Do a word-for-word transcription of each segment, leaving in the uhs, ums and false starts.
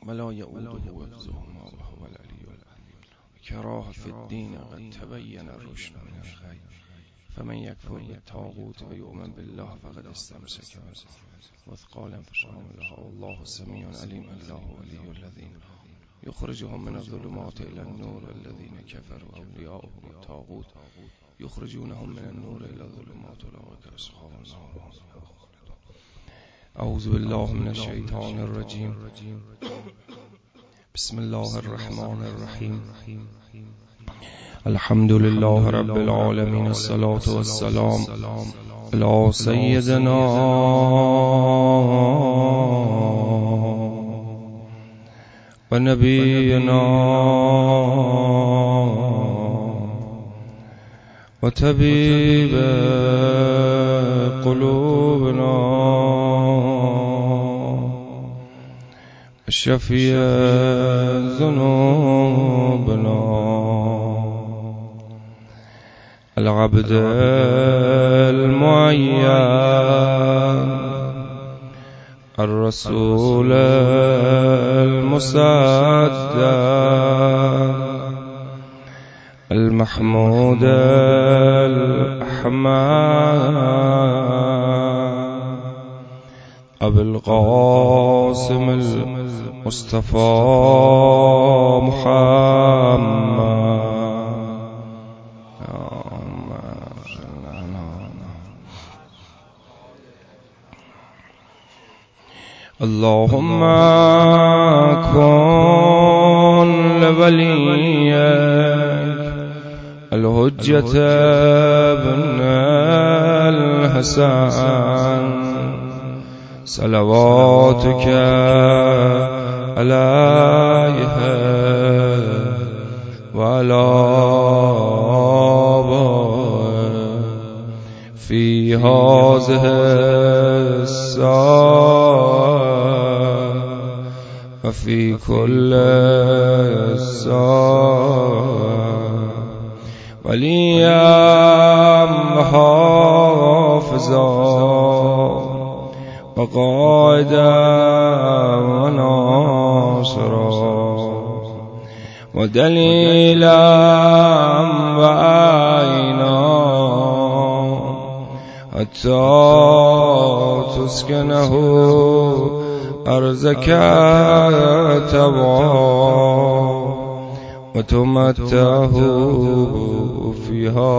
ولا يؤوده حفظهما وهو العلي العظيم. كراهة في الدين قد تبين الرشد من الغي، فمن يكفر بالطاغوت ويؤمن بالله فقد استمسك وثقالا فشاملها. والله سميع عليم. الله ولي الذين يخرجهم من الظلمات إلى النور والذين كفروا أولياؤهم الطاغوت يخرجونهم من النور إلى الظلمات أولئك أصحاب النار. أعوذ بالله من الشيطان الرجيم. بسم الله الرحمن الرحيم. الحمد لله رب العالمين. الصلاة والسلام على سيدنا ونبينا وطبيب قلوبنا الشفيع ذنوبنا العبد المعين الرسول المصدق المحمود الأحمد أبو القاسم المصطفى محمد. اللهم كن لوليك الحجة ابن الحسن صلواتك عليه وعلى آبائه في هذه الساعة وفي كل ساعة وليا وحافظا وقائدا وناصرا ودليلا وعينا حتى تسكنه أرزك تبعا وتمتعه فيها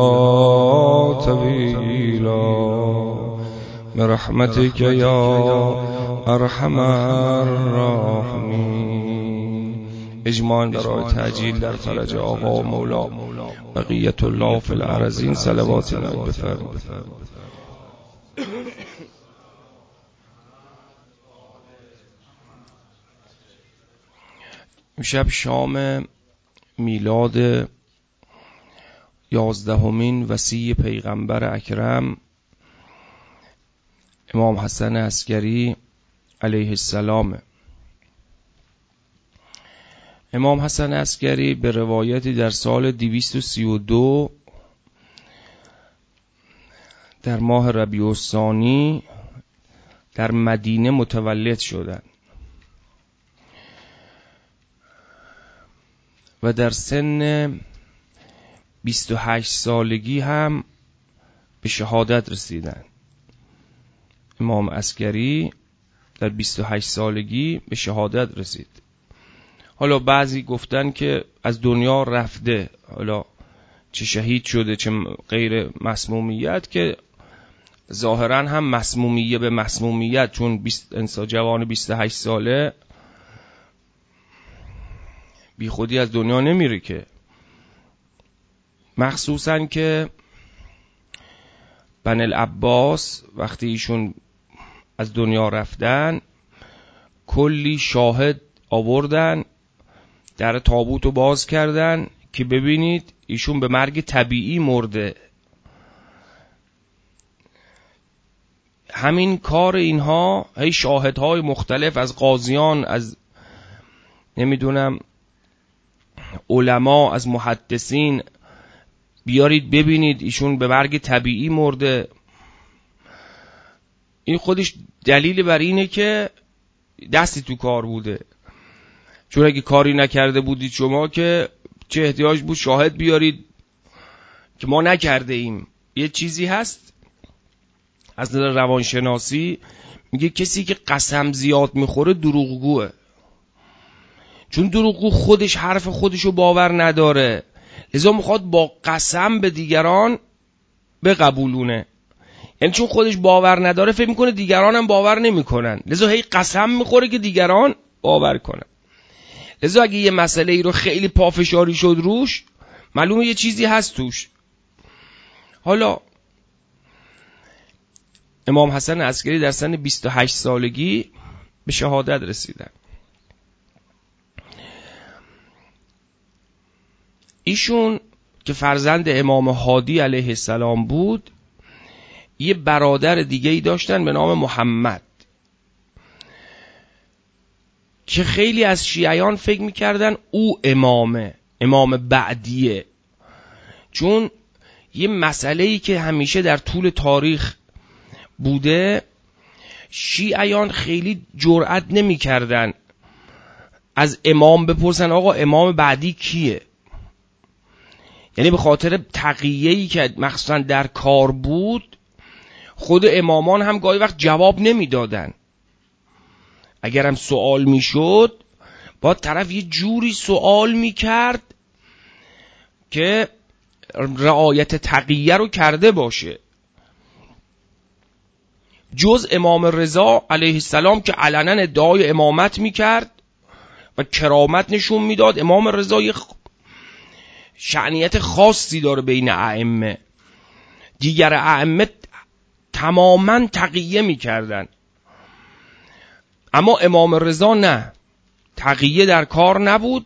طويلا برحمتك يا ارحم الراحمین. اجماعاً برای تعجیل در فرج آقا و مولا بقیت الله فی الارضین صلوات الله بفرمایید. امشب شام میلاد یازدهمین وصی پیغمبر اکرم امام حسن عسکری علیه السلام. امام حسن عسکری به روایتی در سال دویست و سی و دو در ماه ربیع الثانی در مدینه متولد شدند و در سن بیست و هشت سالگی هم به شهادت رسیدند. امام عسکری در بیست و هشت سالگی به شهادت رسید. حالا بعضی گفتن که از دنیا رفته، حالا چه شهید شده چه غیر مسمومیت، که ظاهرا هم مسمومیه به مسمومیت، چون انسان جوان بیست و هشت ساله بی خودی از دنیا نمیره که. مخصوصا که بن العباس وقتی ایشون از دنیا رفتن کلی شاهد آوردن، در تابوت رو باز کردن که ببینید ایشون به مرگ طبیعی مرده. همین کار اینها، هی شاهدهای مختلف از قاضیان، از نمیدونم علما، از محدثین، بیارید ببینید ایشون به مرگ طبیعی مرده. این خودش دلیل بر اینه که دستی تو کار بوده. چون اگه کاری نکرده بودید شما که چه احتیاج بود شاهد بیارید که ما نکرده ایم. یه چیزی هست از نظر روانشناسی میگه کسی که قسم زیاد میخوره دروغگوه، چون دروغگو خودش حرف خودشو باور نداره، لذا میخواد با قسم به دیگران بقبولونه. یعنی چون خودش باور نداره فکر میکنه دیگران هم باور نمیکنن، لذا هی قسم میخوره که دیگران باور کنن. لذا اگه یه مسئله ای رو خیلی پافشاری شد روش، معلومه یه چیزی هست توش. حالا امام حسن عسکری در سن بیست و هشت سالگی به شهادت رسیدن. ایشون که فرزند امام هادی علیه السلام بود، یه برادر دیگه ای داشتن به نام محمد که خیلی از شیعیان فکر میکردن او امامه، امام بعدیه، چون یه مسئله‌ای که همیشه در طول تاریخ بوده، شیعیان خیلی جرأت نمیکردن از امام بپرسن آقا امام بعدی کیه. یعنی به خاطر تقیه‌ای که مخصوصا در کار بود، خود امامان هم گاهی وقت جواب نمیدادن. اگرم سوال میشد با طرف یه جوری سوال میکرد که رعایت تقیه رو کرده باشه. جز امام رضا علیه السلام که علنا ادعای امامت میکرد و کرامت نشون میداد. امام رضا یه شأنیت خاصی داره بین ائمه، دیگر ائمه تماما تقیه میکردن، اما امام رضا نه، تقیه در کار نبود.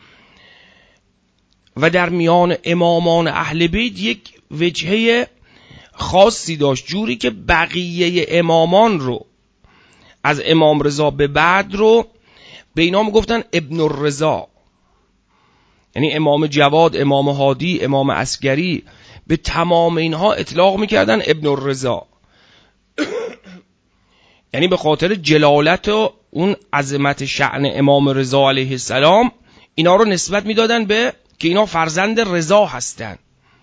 و در میان امامان اهل بیت یک وجهه خاصی داشت، جوری که بقیه امامان رو از امام رضا به بعد رو به اینا میگفتن ابن الرضا. یعنی امام جواد، امام هادی، امام عسکری، به تمام اینها اطلاق میکردن ابن الرضا. یعنی به خاطر جلالت و اون عظمت شأن امام رضا علیه السلام اینا رو نسبت میدادن به که اینا فرزند رضا هستن.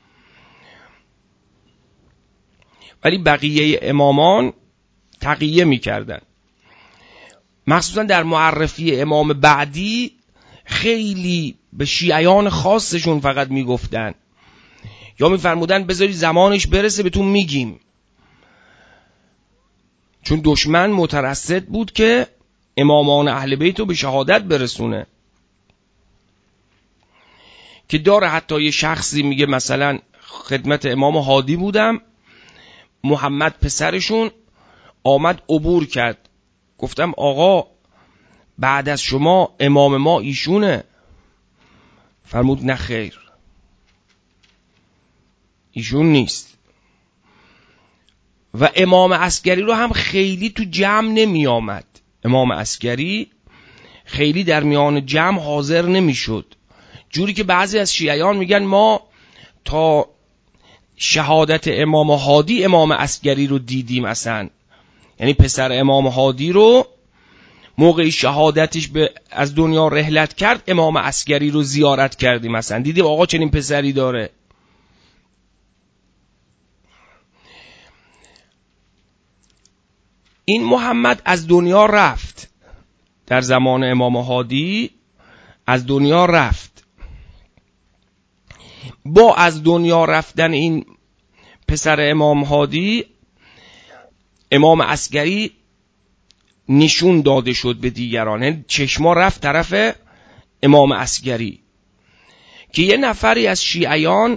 ولی بقیه امامان تقیه میکردن. مخصوصا در معرفی امام بعدی خیلی به شیعیان خاصشون فقط میگفتن، یا میفرمودن بذاری زمانش برسه بهتون میگیم، چون دشمن مترصد بود که امامان اهل بیت رو به شهادت برسونه. که داره حتی یه شخصی میگه مثلا خدمت امام هادی بودم، محمد پسرشون آمد عبور کرد، گفتم آقا بعد از شما امام ما ایشونه. فرمود نه خیر، ایشون نیست. و امام عسکری رو هم خیلی تو جمع نمی آمد. امام عسکری خیلی در میان جمع حاضر نمی شد، جوری که بعضی از شیعیان میگن ما تا شهادت امام هادی امام عسکری رو دیدیم اصلا. یعنی پسر امام هادی رو موقعی شهادتش به از دنیا رحلت کرد امام عسکری رو زیارت کردیم، مثلا دیدیم آقا چنین پسری داره. این محمد از دنیا رفت، در زمان امام هادی از دنیا رفت. با از دنیا رفتن این پسر امام هادی، امام عسکری نشون داده شد به دیگران، چشما رفت طرف امام عسکری. که یه نفری از شیعیان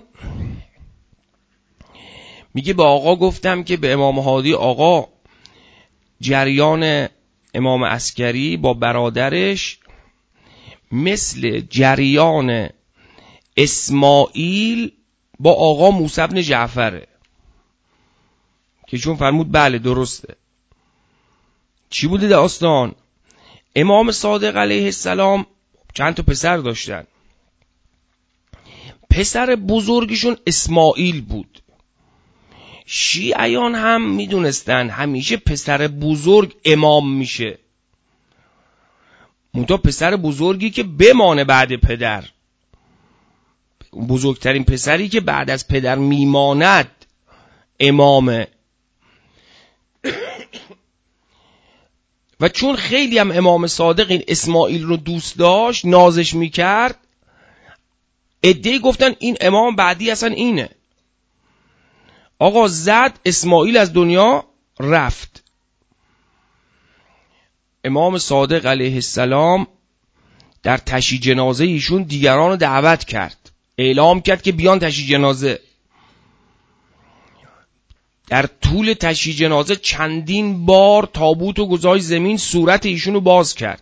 میگه به آقا گفتم که به امام هادی آقا جریان امام عسکری با برادرش مثل جریان اسماعیل با آقا موسی بن جعفره. که چون فرمود بله درسته. چی بوده داستان؟ امام صادق علیه السلام چند تا پسر داشتن، پسر بزرگشون اسماعیل بود. شیعیان هم میدونستن همیشه پسر بزرگ امام میشه، منتها پسر بزرگی که بمانه بعد پدر، بزرگترین پسری که بعد از پدر میماند امامه. و چون خیلی هم امام صادق این اسماعیل رو دوست داشت، نازش میکرد، عده‌ای گفتن این امام بعدی اصلا اینه. آقا زد، اسماعیل از دنیا رفت. امام صادق علیه السلام در تشییع جنازه ایشون دیگران رو دعوت کرد، اعلام کرد که بیان تشییع جنازه. در طول تشییع جنازه چندین بار تابوت و گذاشت زمین، صورت ایشون رو باز کرد.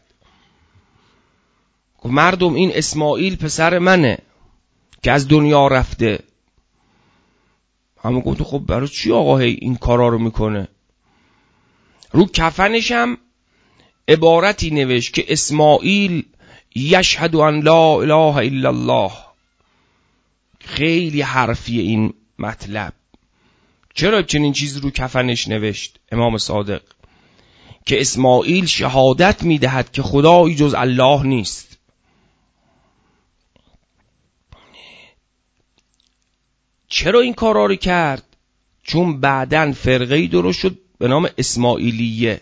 گفت مردم این اسماعیل پسر منه که از دنیا رفته. همه گفت خب برای چی آقا هی این کارا رو میکنه؟ رو کفنش هم عبارتی نوشت که اسماعیل یشهد ان لا اله الا الله. خیلی حرفی این مطلب. چرا چنین چیز رو کفنش نوشت امام صادق؟ که اسماعیل شهادت میدهد که خدایی جز الله نیست. چرا این کارا رو کرد؟ چون بعداً فرقه‌ای درست شد به نام اسماعیلیه.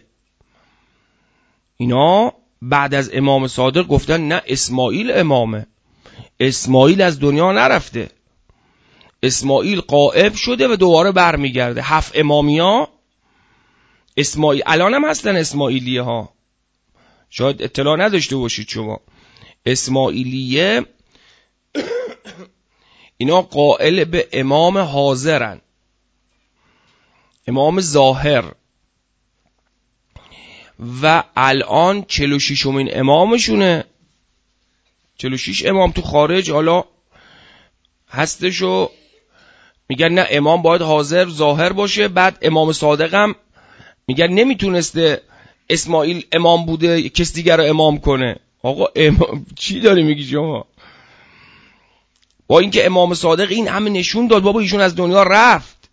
اینا بعد از امام صادق گفتن نه اسماعیل امامه، اسماعیل از دنیا نرفته، اسماعیل غائب شده و دوباره برمیگرده. هفت امامیا اسماعیل الان هم هستن، اسماعیلیه ها، شاید اطلاع نداشته باشید شما. اسماعیلیه اینا قائل به امام حاضرن، امام ظاهر، و الان چهل و ششمین امامشونه. چهل و شش امام تو خارج حالا هستشو میگن نه امام باید حاضر ظاهر باشه. بعد امام صادق هم میگن نمیتونسته اسماعیل امام بوده کس دیگر رو امام کنه. آقا امام چی داری میگی شما؟ با اینکه امام صادق این همه نشون داد بابا ایشون از دنیا رفت،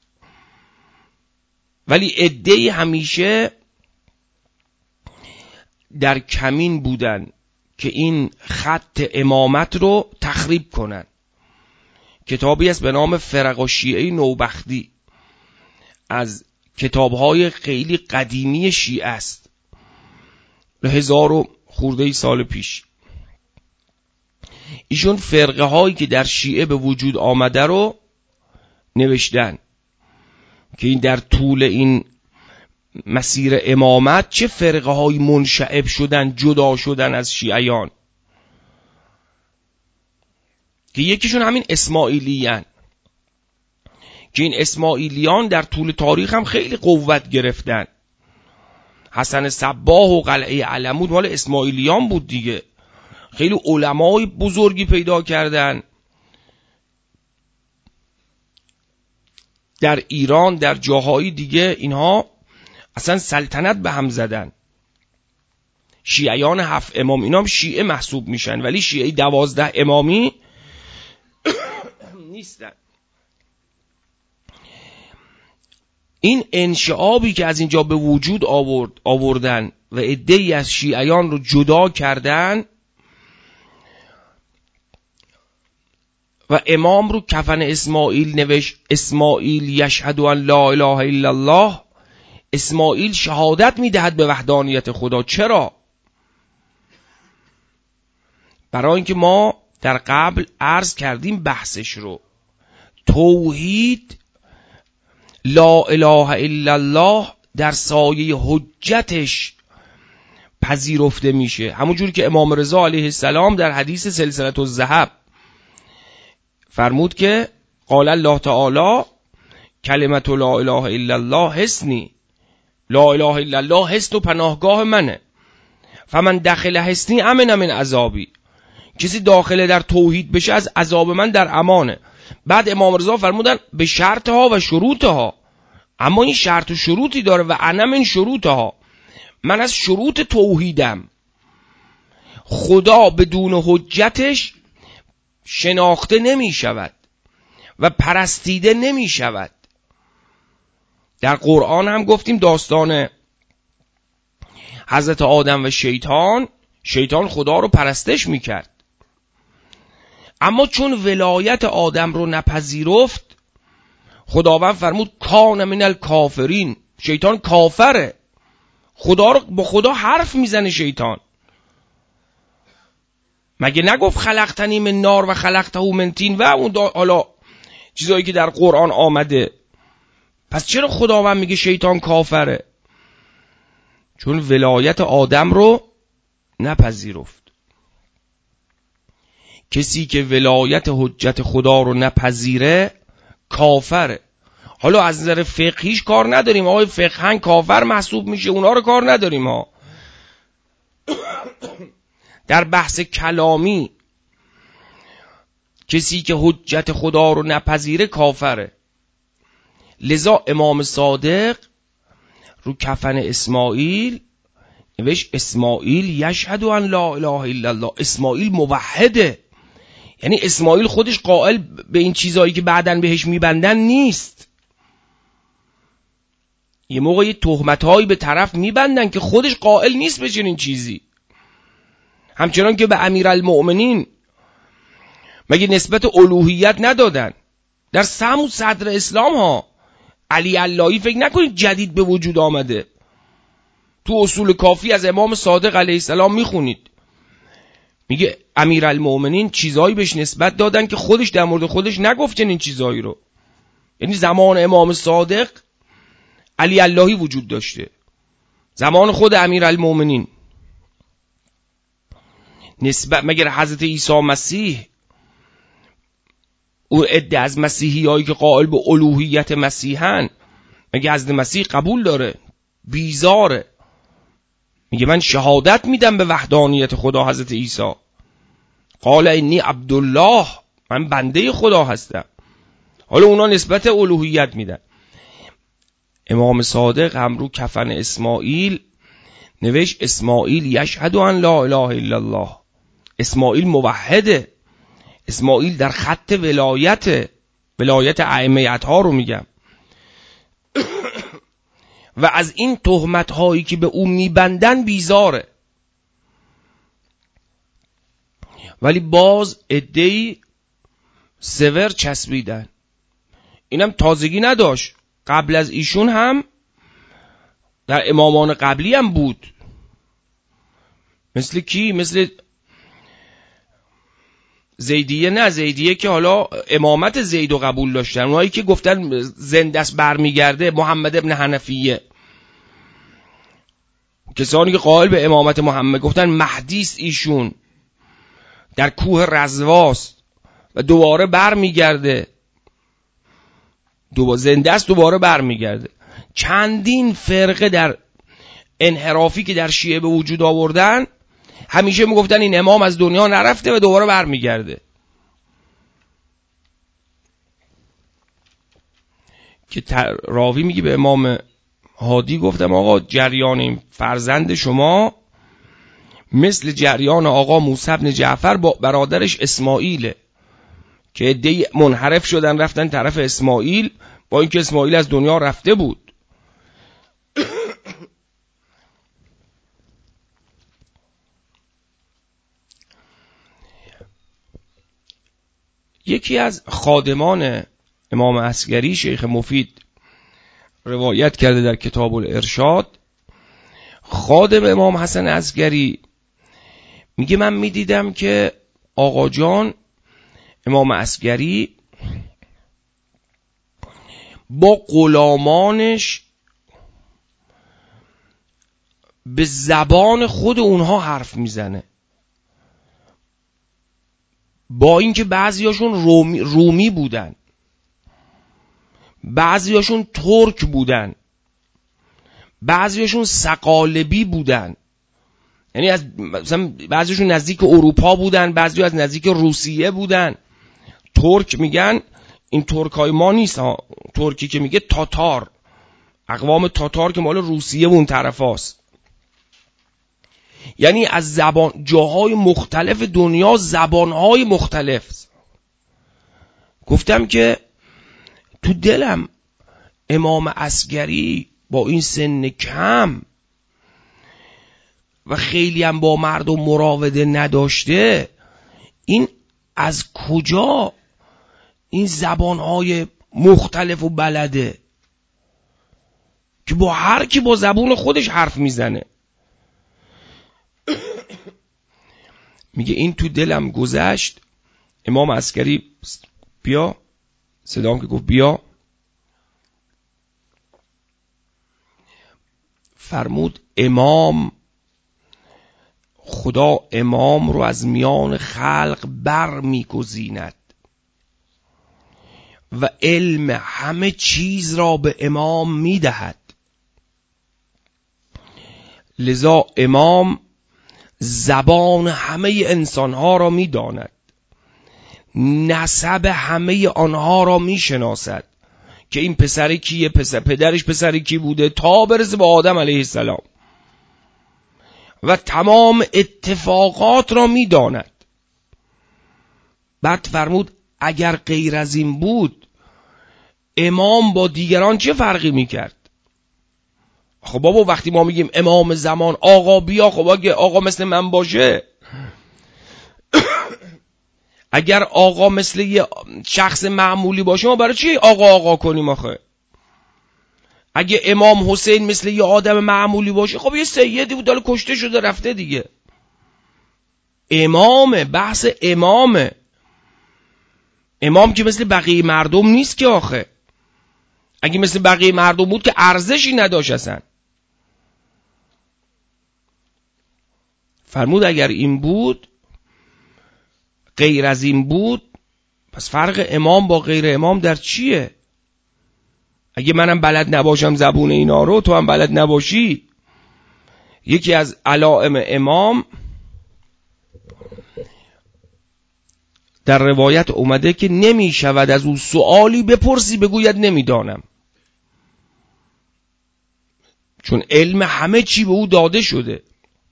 ولی عده‌ای همیشه در کمین بودن که این خط امامت رو تخریب کنن. کتابی است به نام فرق الشیعه نوبختی، از کتابهای خیلی قدیمی شیعه است، به هزار و خورده سال پیش. ایشون فرقه هایی که در شیعه به وجود آمده رو نوشتن که این در طول این مسیر امامت چه فرقه های منشعب شدن، جدا شدن از شیعیان، که یکیشون همین اسماعیلیان، که این اسماعیلیان در طول تاریخ هم خیلی قوت گرفتن. حسن صباح و قلعه علمود مال اسماعیلیان بود دیگه. خیلی علمای بزرگی پیدا کردن در ایران، در جاهای دیگه اینها اصلا سلطنت به هم زدن. شیعیان هفت امام اینا هم شیعه محسوب میشن، ولی شیعه دوازده امامی نیستن. این انشعابی که از اینجا به وجود آورد آوردن و عده‌ای از شیعیان رو جدا کردن و امام رو کفن اسماعیل نوشت اسماعیل یشهد ان لا اله الا الله. اسماعیل شهادت میدهد به وحدانیت خدا. چرا؟ برای اینکه ما در قبل عرض کردیم بحثش رو. توحید لا اله الا الله در سایه حجتش پذیرفته میشه، همون جوری که امام رضا علیه السلام در حدیث سلسله الذهب فرمود که قال الله تعالی کلمت لا اله الا الله حصنی، لا اله الا الله حصن و پناهگاه منه، فمن دخل حصنی امن من عذابی، کسی داخل در توحید بشه از عذاب من در امانه. بعد امام رضا فرمودن به شرطها و شروطها، اما این شرط و شروطی داره و انا من شروطها، من از شروط توحیدم. خدا بدون حجتش شناخته نمی شود و پرستیده نمی شود. در قرآن هم گفتیم داستان حضرت آدم و شیطان. شیطان خدا رو پرستش میکرد. اما چون ولایت آدم رو نپذیرفت، خداوند فرمود کان من الکافرین. شیطان کافره، خدا رو با خدا حرف میزنه شیطان. مگه نگفت خلقتنی من نار و خلقته من طین و اون حالا چیزایی که در قرآن آمده؟ پس چرا خداوند میگه شیطان کافره؟ چون ولایت آدم رو نپذیرفت. کسی که ولایت حجت خدا رو نپذیره کافره. حالا از نظر فقهیش کار نداریم، آقای فقهن کافر محسوب میشه، اونا رو کار نداریم ها. در بحث کلامی کسی که حجت خدا رو نپذیره کافره. لذا امام صادق رو کفن اسماعیل نوشت اسماعیل یشهد ان لا اله الا الله. اسماعیل موحده، یعنی اسماعیل خودش قائل به این چیزایی که بعداً بهش میبندن نیست. یه موقع یه تهمتایی به طرف میبندن که خودش قائل نیست به چنین چیزی. همچنان که به امیرالمؤمنین مگه نسبت الوهیت ندادن؟ در سمو صدر اسلام ها علی اللهی فکر نکنید جدید به وجود آمده. تو اصول کافی از امام صادق علیه السلام میخونید، میگه امیرالمؤمنین چیزایی بهش نسبت دادن که خودش در مورد خودش نگفت چنین چیزایی رو. یعنی زمان امام صادق علی اللهی وجود داشته، زمان خود امیرالمؤمنین. نسبت مگر حضرت عیسی مسیح او عده از مسیحی هایی که قائل به الوهیت مسیحن، مگه حضرت مسیح قبول داره؟ بیزاره، میگه من شهادت میدم به وحدانیت خدا. حضرت عیسی قال انی عبدالله، من بنده خدا هستم. حالا اونا نسبت الوهیت میدن. امام صادق هم رو کفن اسماعیل نوشت اسماعیل یشهد ان لا اله الا الله. اسماعیل موحده، اسماعیل در خط ولایت ولایت ائمه اطهار رو میگم. و از این تهمت هایی که به او میبندن بیزاره. ولی باز عده‌ای سور چسبیدن. اینم تازگی نداشت، قبل از ایشون هم در امامان قبلی هم بود. مثل کی؟ مثل زیدیه. نه زیدیه که حالا امامت زید رو قبول داشتن، اونایی که گفتن زنده است برمیگرده، محمد ابن حنفیه، کسانی که قائل به امامت محمد گفتن مهدی است ایشون، در کوه رزواست و دوباره برمیگرده، دوباره زنده است دوباره برمیگرده. چندین فرقه در انحرافی که در شیعه به وجود آوردن همیشه میگفتن این امام از دنیا نرفته و دوباره برمیگرده. که راوی میگه به امام هادی گفتم آقا جریان این فرزند شما مثل جریان آقا موسی بن جعفر با برادرش اسماعیله که عده‌ای منحرف شدن رفتن طرف اسماعیل با اینکه اسماعیل از دنیا رفته بود. یکی از خادمان امام عسگری شیخ مفید روایت کرده در کتاب الارشاد، خادم امام حسن عسگری میگه من میدیدم که آقا جان امام عسگری با غلامانش به زبان خود اونها حرف میزنه، با اینکه بعضیاشون رومی, رومی بودن، بعضیاشون ترک بودن، بعضیاشون سقالبی بودن، یعنی از مثلا بعضیاشون نزدیک اروپا بودن، بعضی از نزدیک روسیه بودن. ترک میگن این ترکای ما نیست ها، ترکی که میگه تاتار، اقوام تاتار که مال روسیه و اون طرف هاست. یعنی از زبان جاهای مختلف دنیا زبانهای مختلف. گفتم که تو دلم امام عسگری با این سن کم و خیلی هم با مردم مراوده نداشته، این از کجا این زبانهای مختلف و بلده که با هر کی با زبون خودش حرف میزنه؟ میگه این تو دلم گذشت. امام عسکری بیا، صدام که گفت بیا، فرمود امام، خدا امام رو از میان خلق بر میگزیند و علم همه چیز را به امام میدهد. لذا امام زبان همه انسانها را میداند، نسب همه آنها را میشناسد که این پسر کیه، پسر پدرش پسر کی بوده، تا برسه به آدم علیه السلام، و تمام اتفاقات را میداند. بعد فرمود اگر غیر از این بود امام با دیگران چه فرقی میکرد؟ خب بابا وقتی ما میگیم امام زمان آقا بیا، خب اگه آقا مثل من باشه، اگر آقا مثل یه شخص معمولی باشه ما برای چی آقا آقا کنیم آخه؟ اگه امام حسین مثل یه آدم معمولی باشه، خب یه سیدی بود داره کشته شده رفته دیگه. امامه، بحث امامه. امام که مثل بقیه مردم نیست که آخه. اگه مثل بقیه مردم بود که ارزشی نداشت اصلا. فرمود اگر این بود، غیر از این بود، پس فرق امام با غیر امام در چیه؟ اگه منم بلد نباشم زبون اینا رو، تو هم بلد نباشی. یکی از علائم امام در روایت اومده که نمی شود از اون سوالی بپرسی بگوید نمیدانم، چون علم همه چی به او داده شده.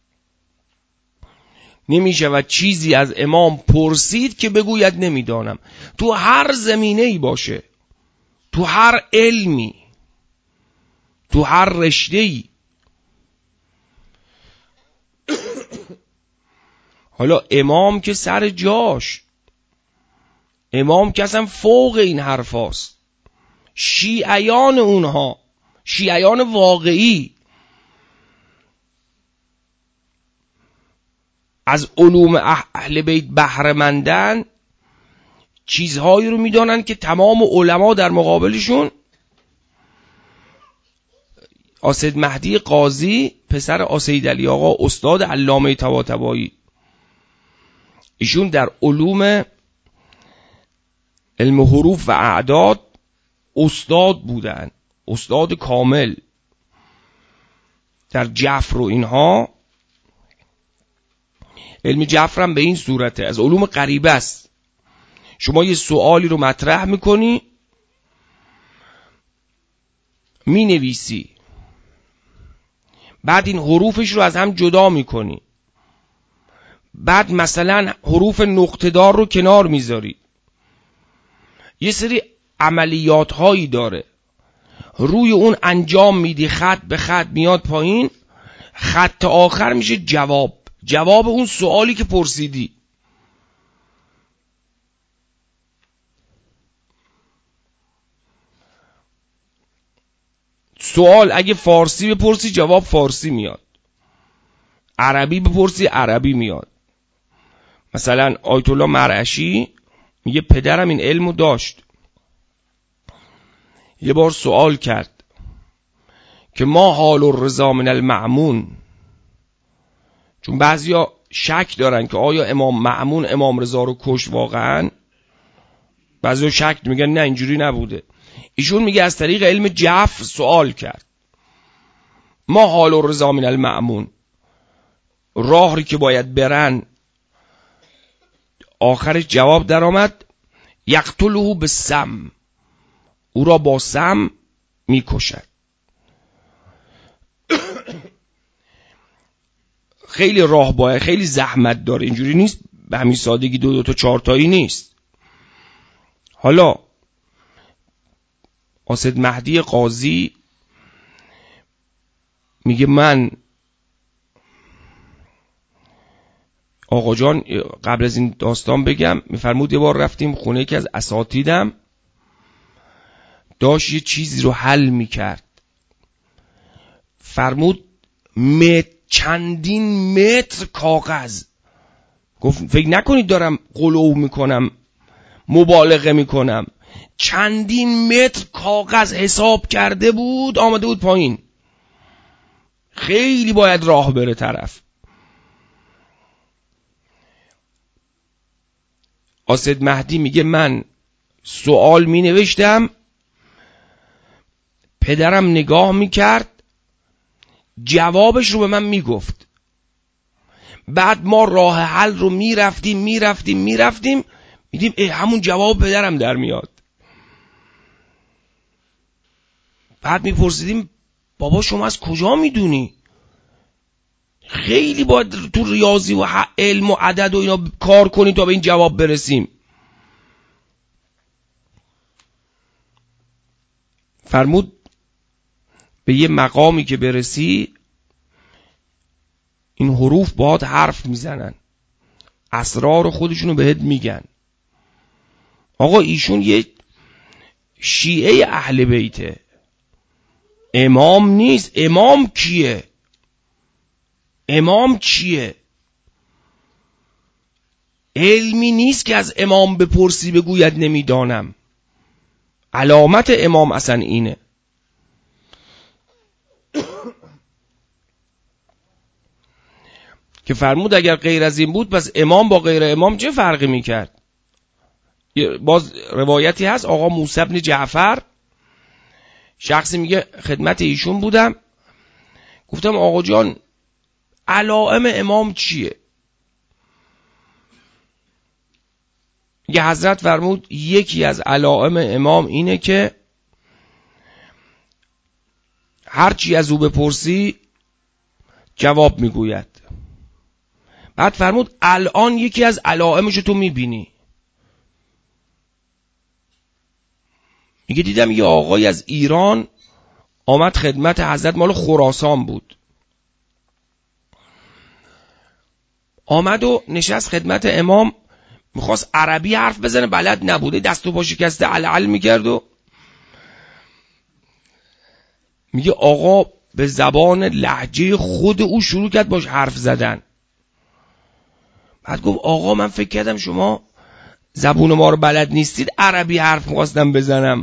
نمی شود چیزی از امام پرسید که بگوید نمیدانم، تو هر زمینه ای باشه، تو هر علمی، تو هر رشته ای. حالا امام که سر جاش، امام که اصلا فوق این حرف هاست. شیعیان اونها، شیعیان واقعی، از علوم اهل بیت بهره‌مندن، چیزهایی رو میدانن که تمام علما در مقابلشون. آسد مهدی قاضی پسر آسید علی آقا استاد علامه طباطبایی، ایشون در علوم علم حروف و اعداد استاد بودن، استاد کامل. در جفر و اینها، علم جفر هم به این صورته، از علوم غریبه است. شما یه سوالی رو مطرح میکنی، مینویسی، بعد این حروفش رو از هم جدا میکنی، بعد مثلا حروف نقطه‌دار رو کنار میذاری. یه سری عملیات هایی داره، روی اون انجام میدی، خط به خط میاد پایین، خط آخر میشه جواب، جواب اون سوالی که پرسیدی. سوال اگه فارسی بپرسی جواب فارسی میاد، عربی بپرسی عربی میاد. مثلا آیت الله مرعشی میگه پدرم این علمو داشت، یه بار سوال کرد که ما حال الرضا من المأمون، چون بعضیا شک دارن که آیا امام مأمون امام رضا رو کش واقعا، بعضیا شک میگن نه اینجوری نبوده. ایشون میگه از طریق علم جفر سوال کرد، ما حال الرضا من المأمون، راهی که باید برن، آخرش جواب در آمد یقتله بالسم، او را با سم میکشد. خیلی راه باید، خیلی زحمت داره، اینجوری نیست به همین سادگی دو دو تا چهار تایی نیست. حالا آسد مهدی قاضی میگه من آقا جان قبل از این داستان بگم، میفرمود یه بار رفتیم خونه یکی از اساتیدم، داشت یه چیزی رو حل میکرد. فرمود متر چندین متر کاغذ. گفت فکر نکنید دارم غلو میکنم، مبالغه میکنم. چندین متر کاغذ حساب کرده بود، آمده بود پایین. خیلی باید راه بره طرف. آسد مهدی میگه من سوال می نوشتم، پدرم نگاه میکرد، جوابش رو به من میگفت. بعد ما راه حل رو میرفتیم میرفتیم میرفتیم میدیم همون جواب پدرم در میاد. بعد میپرسیدیم بابا شما از کجا میدونی؟ خیلی باید تو ریاضی و علم و عدد و اینا کار کنی تا به این جواب برسیم. فرمود به یه مقامی که برسی این حروف باهات حرف میزنن، اسرار خودشونو بهت میگن. آقا ایشون یه شیعه اهل بیته، امام نیست. امام کیه؟ امام چیه؟ علمی نیست که از امام بپرسی بگوید نمیدانم. علامت امام اصلا اینه. که فرمود اگر غیر از این بود پس امام با غیر امام چه فرقی میکرد؟ باز روایتی هست آقا موسی بن جعفر، شخصی میگه خدمت ایشون بودم، گفتم آقا جان علائم امام چیه؟ یه حضرت فرمود یکی از علائم امام اینه که هرچی از او بپرسی جواب میگوید. بعد فرمود الان یکی از علائمشو تو میبینی. میگه دیدم یه آقای از ایران آمد خدمت حضرت، مال خراسان بود، آمد و نشست خدمت امام، میخواست عربی حرف بزنه بلد نبوده، دست و پا شکسته علعل میکرد و میگه آقا به زبان لهجه خود او شروع کرد باش حرف زدن. بعد گفت آقا من فکر کردم شما زبون ما رو بلد نیستید، عربی حرف میخواستم بزنم.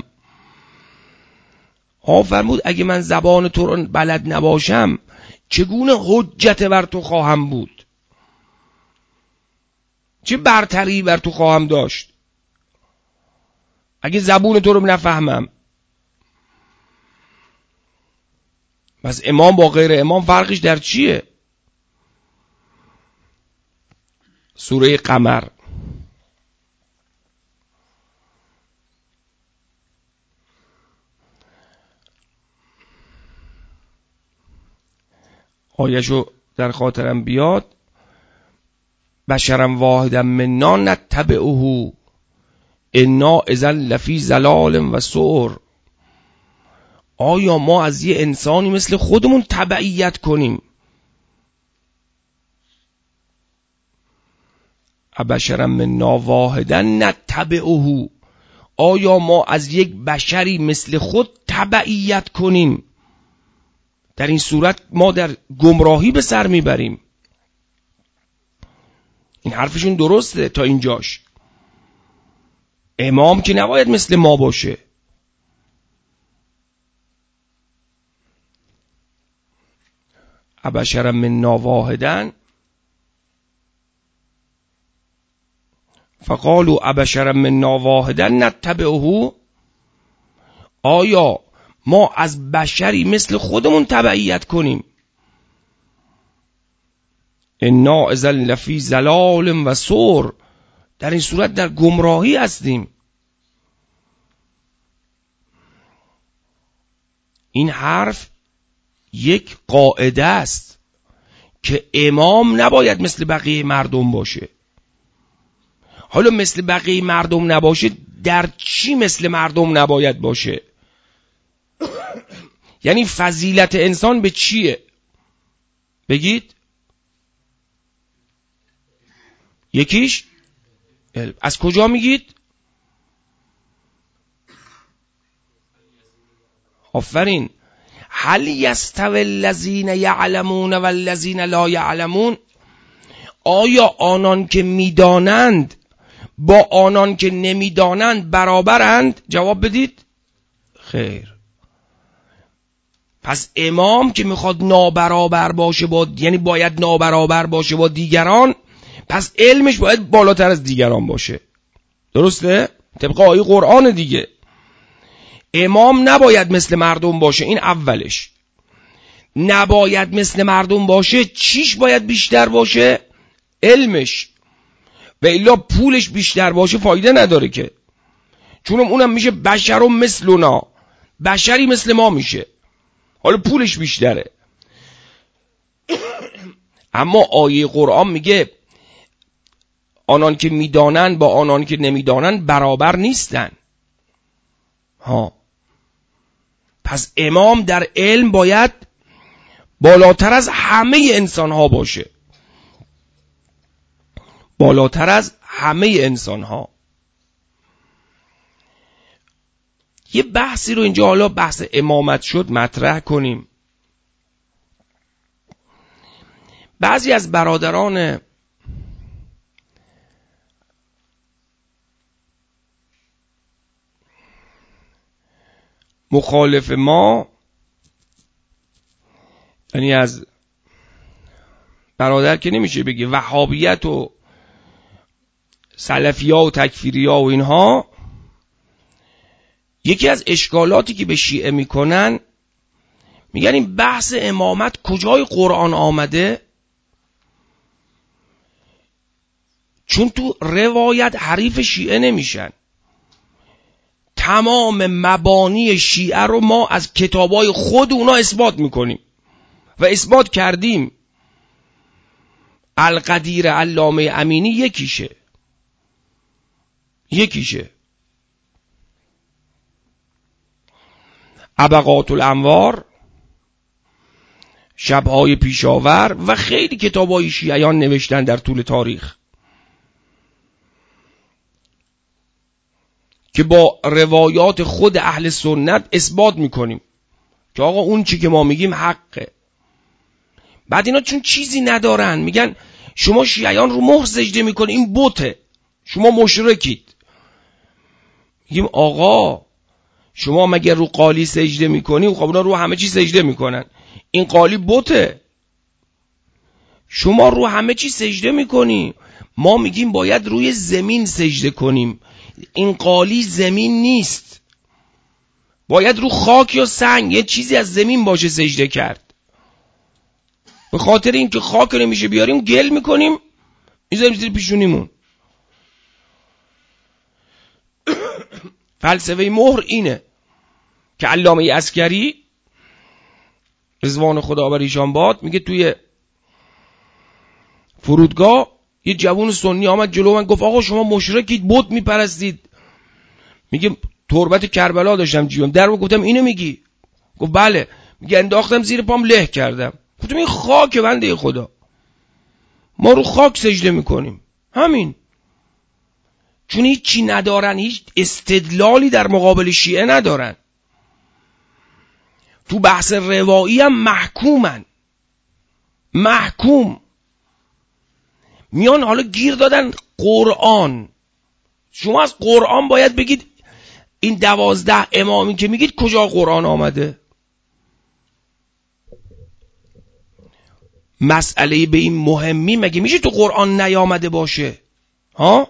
آقا فرمود اگه من زبان تو رو بلد نباشم چگونه حجت بر تو خواهم بود؟ چه برتری بر تو خواهم داشت اگه زبون تو رو نفهمم؟ پس امام با غیر امام فرقش در چیه؟ سوره قمر آیشو در خاطرم بیاد، بشرم واحدا منا نتبعه انا اذا لفی ضلال و سعر. آیا ما از یه انسانی مثل خودمون تبعیت کنیم؟ بشرم منا واحدا نتبعه، آیا ما از یک بشری مثل خود تبعیت کنیم؟ در این صورت ما در گمراهی به سر میبریم. این حرفشون درسته تا اینجاش. امام که نباید مثل ما باشه. ابشر منا واحدا فقالوا ابشر منا واحدا نتبعه، آیا ما از بشری مثل خودمون تبعیت کنیم؟ انا اذا لفی ضلال و سعر، در این صورت در گمراهی هستیم. این حرف یک قاعده است که امام نباید مثل بقیه مردم باشه. حالا مثل بقیه مردم نباشه در چی مثل مردم نباید باشه؟ یعنی فضیلت انسان به چیه؟ بگید. یکیش علم. از کجا میگید؟ آفرین. هل یستوی الذین یعلمون و الذین لا یعلمون؟ آیا آنان که میدانند با آنان که نمیدانند برابرند؟ جواب بدید خیر. پس امام که میخواد نابرابر باشه با، یعنی باید نابرابر باشه با دیگران، پس علمش باید بالاتر از دیگران باشه. درسته؟ طبق آیه قرآن دیگه. امام نباید مثل مردم باشه، این اولش. نباید مثل مردم باشه، چیش باید بیشتر باشه؟ علمش. و الا پولش بیشتر باشه فایده نداره که، چون اونم میشه بشر و مثلنا، بشری مثل ما میشه، حالا پولش بیشتره. اما آیه قرآن میگه آنان که میدانن با آنان که نمیدانن برابر نیستن. ها، پس امام در علم باید بالاتر از همه انسان ها باشه، بالاتر از همه انسان ها. یه بحثی رو اینجا حالا بحث امامت شد مطرح کنیم. بعضی از برادران مخالف ما، یعنی از برادر که نمیشه بگی وهابیت و سلفیا و تکفیریا و اینها، یکی از اشکالاتی که به شیعه میکنن میگن این بحث امامت کجای قرآن آمده؟ چون تو روایت حریف شیعه نمیشن. تمام مبانی شیعه رو ما از کتابای خود اونا اثبات میکنیم و اثبات کردیم. القدیر علامه امینی یکیشه یکیشه ابقات الانوار، شبهای پیشاور و خیلی کتابای شیعیان نوشتن در طول تاریخ که با روایات خود اهل سنت اثبات میکنیم که آقا اون چی که ما میگیم حقه. بعد اینا چون چیزی ندارن میگن شما شیعیان رو مهر سجده میکنی، این بته، شما مشرکید. میگیم آقا شما مگه رو قالی سجده میکنی؟ خب اونا رو همه چی سجده میکنن، این قالی بته. شما رو همه چی سجده میکنی، ما میگیم باید روی زمین سجده کنیم، این قالی زمین نیست، باید رو خاک یا سنگ یه چیزی از زمین باشه سجده کرد. به خاطر اینکه خاک نمیشه بیاریم گل میکنیم میذاریم زیر پیشونیمون. فلسفه مهر اینه که علامه عسکری رضوان خدا بر ایشان باد میگه توی فرودگاه یه جوون سنی آمد جلو من گفت آقا شما مشرکید، بت میپرستید. میگه تربت کربلا داشتم جیبم، در رو گفتم اینو میگی؟ گفت بله. میگه انداختم زیر پام له کردم. گفتم این خاک بنده خدا، ما رو خاک سجده میکنیم، همین. چون هیچ چی ندارن، هیچ استدلالی در مقابل شیعه ندارن. تو بحث روایی هم محکومن، محکوم. میان حالا گیر دادن قرآن. شما از قرآن باید بگید این دوازده امامی که میگید کجا قرآن آمده؟ مسئله به این مهمی مگه میشه تو قرآن نیامده باشه؟ ها؟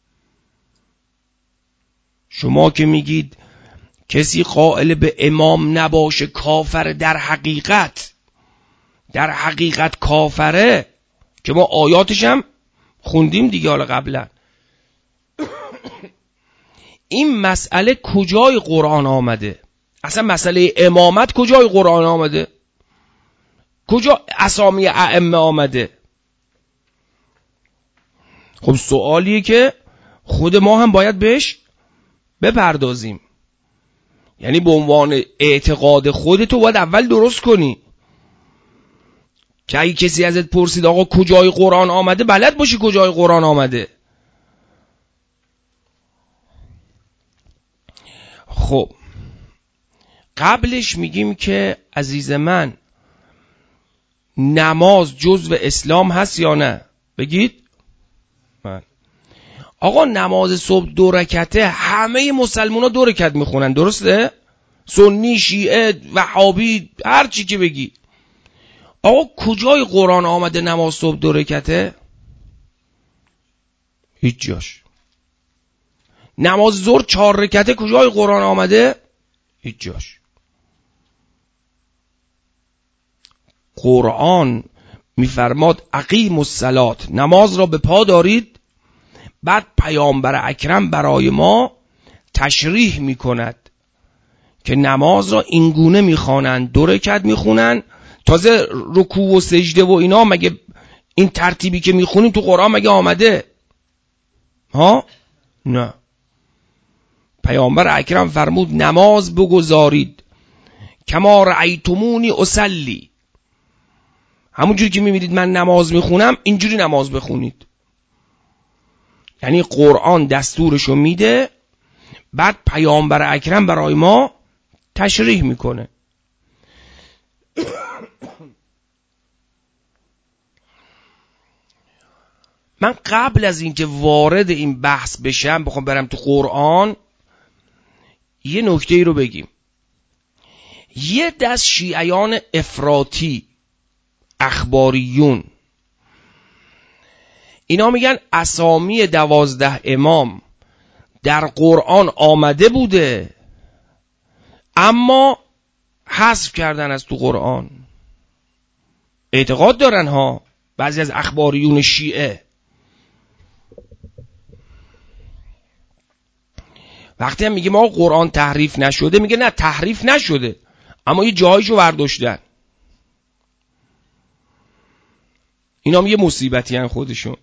شما که میگید کسی قائل به امام نباشه کافر، در حقیقت در حقیقت کافره، که ما آیاتش هم خوندیم دیگه حالا قبلا. این مسئله کجای قرآن آمده؟ اصلا مسئله امامت کجای قرآن آمده؟ کجا اسامی ائمه آمده؟ خب سوالیه که خود ما هم باید بهش بپردازیم. یعنی به عنوان اعتقاد خودتو باید اول درست کنی که اگه کسی ازت پرسید آقا کجای قرآن آمده، بلد باشی کجای قرآن آمده. خب قبلش میگیم که عزیز من نماز جزو اسلام هست یا نه؟ بگید. من آقا نماز صبح دو رکعته همه مسلمان ها دو رکعت میخونن، درسته؟ سنی، شیعه، وهابی، هر چی که بگی. آقا کجای قرآن آمده نماز صبح دو رکعته؟ هیچ جاش. نماز ظهر چهار رکعته کجای قرآن آمده؟ هیچ جاش. قرآن میفرماد اقیموا الصلاة، نماز را به پا دارید. بعد پیامبر اکرم برای ما تشریح میکند که نماز را اینگونه میخوانند، دو رکعت میخونن. تازه رکوع و سجده و اینا مگه این ترتیبی که میخونیم تو قرآن مگه آمده؟ ها؟ نه. پیامبر اکرم فرمود نماز بگذارید کما رأیتمونی اصلی، همونجوری که میبینید من نماز میخونم اینجوری نماز بخونید. یعنی قرآن دستورشو میده، بعد پیامبر اکرم برای ما تشریح میکنه. من قبل از اینکه وارد این بحث بشم بخوام برم تو قرآن، یه نکته ای رو بگیم. یه دست شیعیان افراطی، اخباریون، اینا میگن اسامی دوازده امام در قرآن آمده بوده اما حذف کردن از تو قرآن. اعتقاد دارن ها بعضی از اخباریون شیعه. وقتی هم میگیم آقا قرآن تحریف نشده، میگه نه تحریف نشده اما یه جایشو برداشتن. اینا هم یه مصیبتی هن خودشون.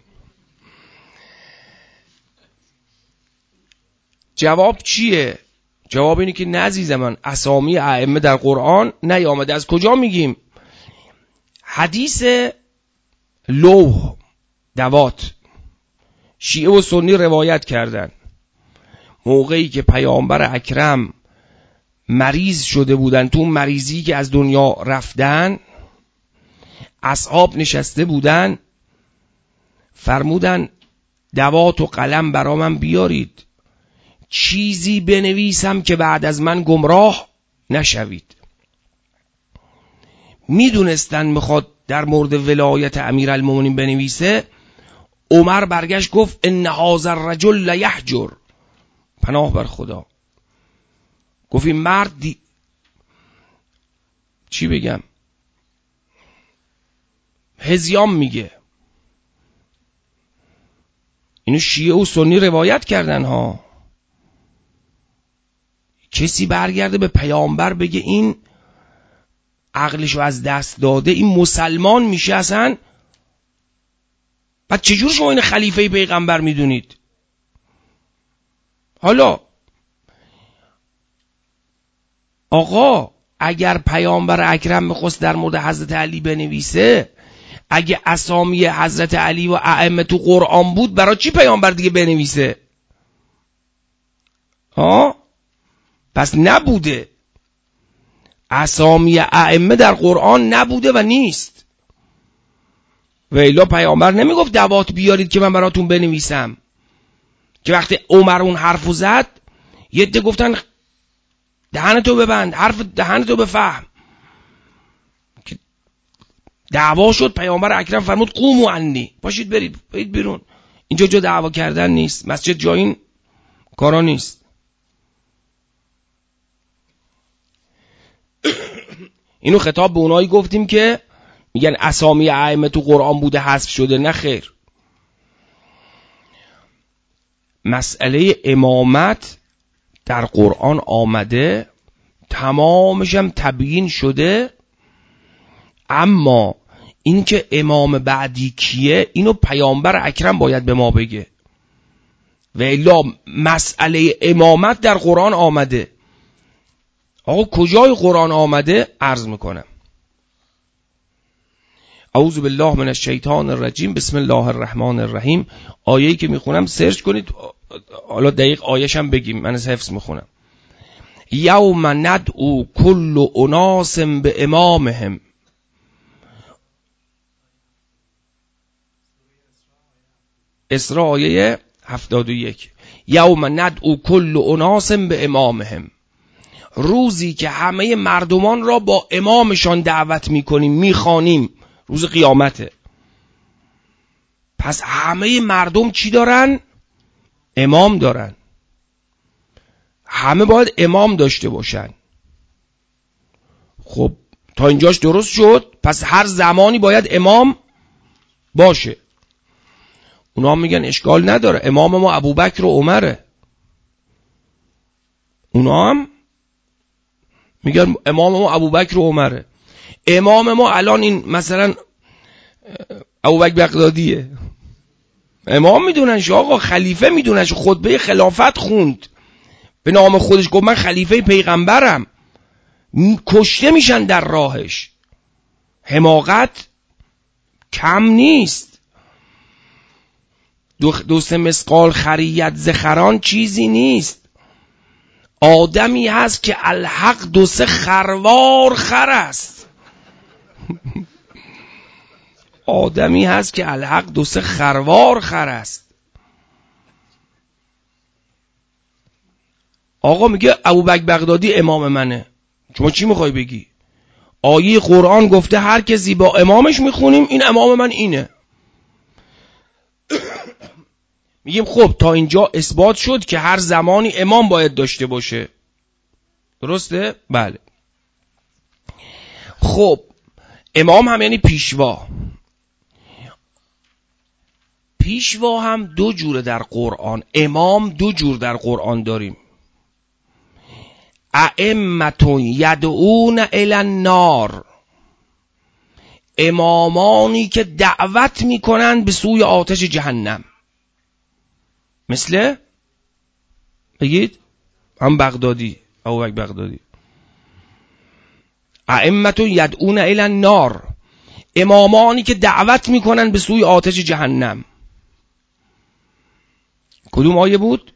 جواب چیه؟ جواب اینه که نه عزیز من، اسامی ائمه در قرآن نیامده. از کجا میگیم؟ حدیث لوح دوات شیعه و سنی روایت کردن. موقعی که پیامبر اکرم مریض شده بودن، تو مریضی که از دنیا رفتن، اصحاب نشسته بودن، فرمودن دوات و قلم برا من بیارید، چیزی بنویسم که بعد از من گمراه نشوید. میدونستن میخواد در مورد ولایت امیرالمومنین بنویسه. عمر برگشت گفت ان هذا الرجل لیحجر، پناه بر خدا. گفت این مرد دی... چی بگم، هزیام میگه. اینو شیعه و سنی روایت کردن ها. کسی برگرده به پیامبر بگه این عقلشو از دست داده، این مسلمان میشه اصلا؟ بعد چجور شما این خلیفه پیغمبر میدونید؟ حالا آقا اگر پیامبر اکرم میخواست در مورد حضرت علی بنویسه، اگه اسامی حضرت علی و ائمه تو قرآن بود، برای چی پیامبر دیگه بنویسه؟ ها؟ پس نبوده. اسامی ائمه در قرآن نبوده و نیست. و الا پیامبر نمیگفت دوات بیارید که من براتون بنویسم. که وقتی عمر اون حرفو زد، یه عده گفتن دهنتو ببند، حرف دهنتو بفهم. دعوا شد، پیامبر اکرم فرمود قوموا عنی، پاشید برید برید بیرون، اینجا جا دعوا کردن نیست، مسجد جا این کارا نیست. اینو خطاب به اونایی گفتیم که میگن اسامی ائمه تو قرآن بوده حذف شده. نه خیر. مسئله امامت در قرآن آمده، تمامش هم تبیین شده، اما این که امام بعدی کیه اینو پیامبر اکرم باید به ما بگه. و الا مسئله امامت در قرآن آمده. آقا کجای قرآن آمده؟ عرض میکنم. اعوذ بالله من الشیطان الرجیم بسم الله الرحمن الرحیم. آیه‌ای که میخونم سرچ کنید، حالا دقیق آیه‌ش هم بگیم، من از حفظ میخونم. یوم ندعو کل اناس به امامهم. اسراء آیه هفتاد و یک. یوم ندعو کل اناس به امامهم. روزی که همه مردمان را با امامشان دعوت میکنیم، میخوانیم، روز قیامته. پس همه مردم چی دارن؟ امام دارن. همه باید امام داشته باشن. خب تا اینجاش درست شد. پس هر زمانی باید امام باشه. اونا هم میگن اشکال نداره، امام ما ابوبکر و عمره. اونا هم میگن امام ما ابوبکر و عمره. امام ما الان این مثلا ابوبکر بغدادیه. امام میدوننش آقا، خلیفه میدوننش، خطبه خلافت خوند، به نام خودش گفت من خلیفه پیغمبرم. کشته میشن در راهش. حماقت کم نیست. دو, دو سه مسقال خریت زخران چیزی نیست. آدمی هست که الحق دو سه خروار خر است. آدمی هست که الحق دو سه خروار خر است. آقا میگه ابوبکر بغدادی امام منه. شما چی میخوای بگی؟ آیه قرآن گفته هر کسی با امامش میخونیم این امام من اینه. میگیم خب تا اینجا اثبات شد که هر زمانی امام باید داشته باشه. درسته؟ بله. خب امام هم یعنی پیشوا. پیشوا هم دو جوره در قرآن. امام دو جور در قرآن داریم. ائمة یدعون الی النار. امامانی که دعوت میکنن به سوی آتش جهنم. مثل بگید هم بغدادی، ابوبکر بغدادی. ائمة یدعون الی النار. امامانی که دعوت میکنن به سوی آتش جهنم. کدوم آیه بود؟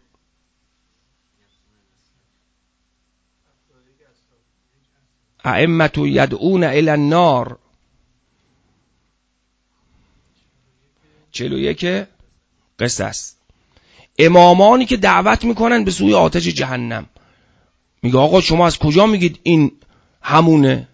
ائمة یدعون الی النار. چهل و یک قصص. امامانی که دعوت میکنن به سوی آتش جهنم. میگه آقا شما از کجا میگید این همونه؟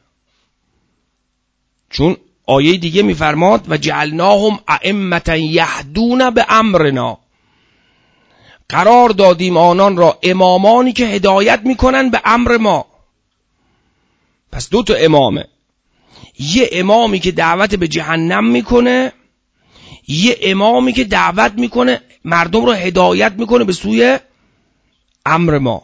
چون آیه دیگه میفرماد و جعلناهم ائمة یهدون به امرنا. قرار دادیم آنان را امامانی که هدایت میکنن به امر ما. پس دو تا امامه. یه امامی که دعوت به جهنم میکنه، یه امامی که دعوت میکنه مردم رو هدایت میکنه به سوی امر ما.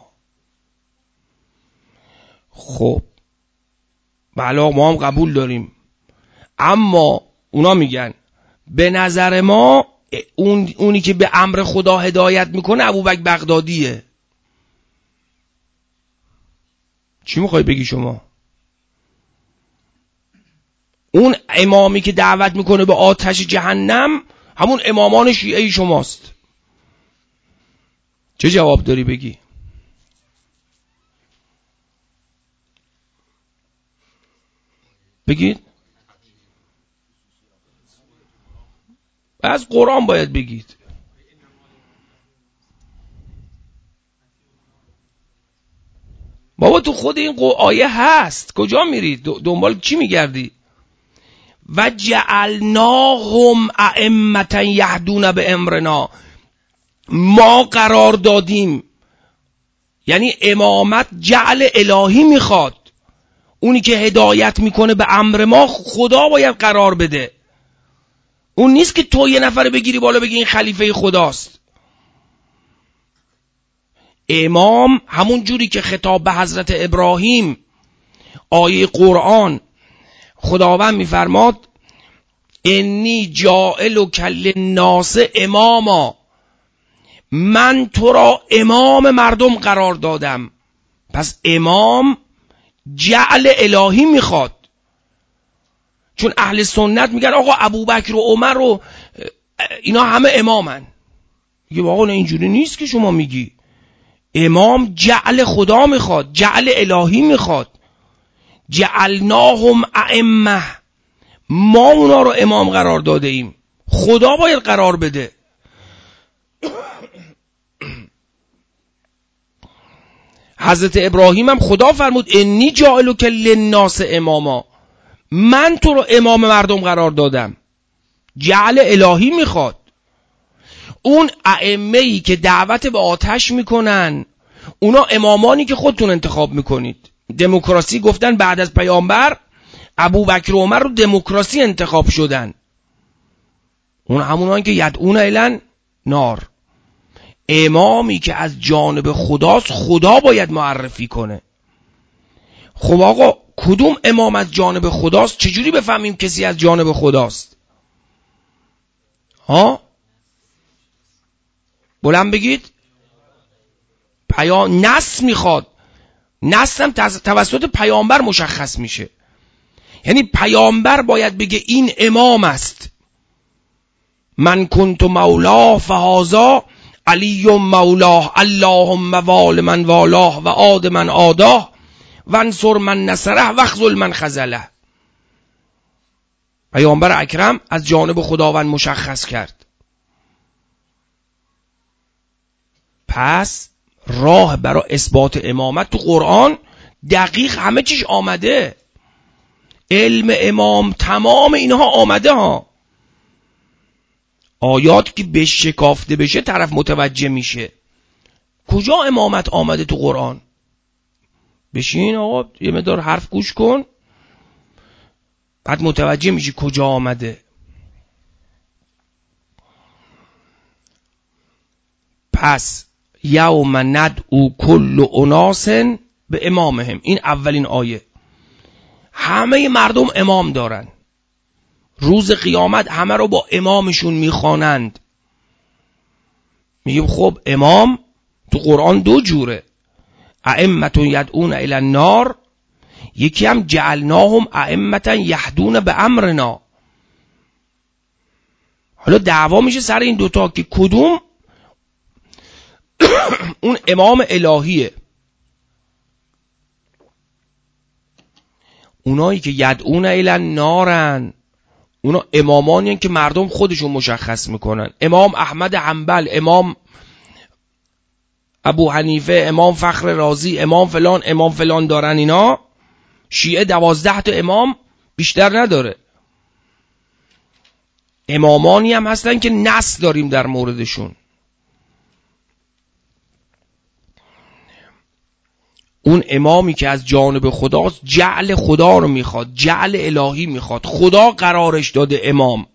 خب بله ما هم قبول داریم، اما اونا میگن به نظر ما اون اونی که به امر خدا هدایت میکنه ابوبکر بغدادیه. چی میخوای بگی شما؟ اون امامی که دعوت میکنه به آتش جهنم همون امامان شیعه شماست. چه جواب داری بگی؟ بگید. از قرآن باید بگید. بابا تو خود این آیه هست، کجا میری؟ دنبال چی میگردی؟ و جعلناهم ائمة یهدون به امرنا. ما قرار دادیم، یعنی امامت جعل الهی میخواد. اونی که هدایت میکنه به امر ما خدا باید قرار بده. اون نیست که تو یه نفر بگیری بالا بگی این خلیفه خداست. امام همون جوری که خطاب به حضرت ابراهیم آیه قرآن خداوند میفرماد انی جاعلک للناس اماما، من تو را امام مردم قرار دادم. پس امام جعل الهی میخواد. چون اهل سنت میگن آقا ابوبکر و عمر و اینا همه امامن. میگه آقا نه اینجوری نیست که شما میگی. امام جعل خدا میخواد، جعل الهی میخواد. جعلناهم ائمه، ما اونا رو امام قرار داده ایم، خدا باید قرار بده. حضرت ابراهیم هم خدا فرمود انی جاعلک للناس اماما، من تو رو امام مردم قرار دادم. جعل الهی میخواد. اون ائمه‌ای که دعوت به آتش میکنن اونا امامانی که خودتون انتخاب میکنید. دموکراسی گفتن بعد از پیامبر ابوبکر و عمر رو دموکراسی انتخاب شدن. اون همونان که یدعون الی نار. امامی که از جانب خداست خدا باید معرفی کنه. خب آقا کدوم امام از جانب خداست؟ چجوری بفهمیم کسی از جانب خداست؟ ها؟ بلند بگید. پیام نص میخواد. نص هم توسط پیامبر مشخص میشه. یعنی پیامبر باید بگه این امام است. من کنت مولاه فهذا علی مولاه اللهم وال من والاه و عاد من عاداه وانصر من نصره واخذل من خذله. پیامبر اکرم از جانب خداوند مشخص کرد. پس راه برای اثبات امامت تو قرآن دقیق همه چیش آمده. علم امام تمام اینها آمده ها. آیات که به شکافته بشه طرف متوجه میشه. کجا امامت آمده تو قرآن؟ بشین آقا یه مقدار حرف گوش کن بعد متوجه میشی کجا آمده. پس یوم ندعو کل اناس به امامهم، این اولین آیه. همه مردم امام دارن، روز قیامت همه رو با امامشون میخوانند. میگیم خب امام تو قرآن دو جوره، ائمه یدعون الی النار، یکی هم جعلناهم ائمه یهدون به امرنا. حالا دعوا میشه سر این دوتا که کدوم اون امام الهیه. اونایی که یدعون الی النارن اونا امامانی هستن که مردم خودشون مشخص میکنن. امام احمد حنبل، امام ابو حنیفه، امام فخر رازی، امام فلان امام فلان دارن. اینا شیعه دوازده تا امام بیشتر نداره. امامانی هم هستن که نص داریم در موردشون. اون امامی که از جانب خداست جعل خدا رو میخواد، جعل الهی میخواد، خدا قرارش داده امام.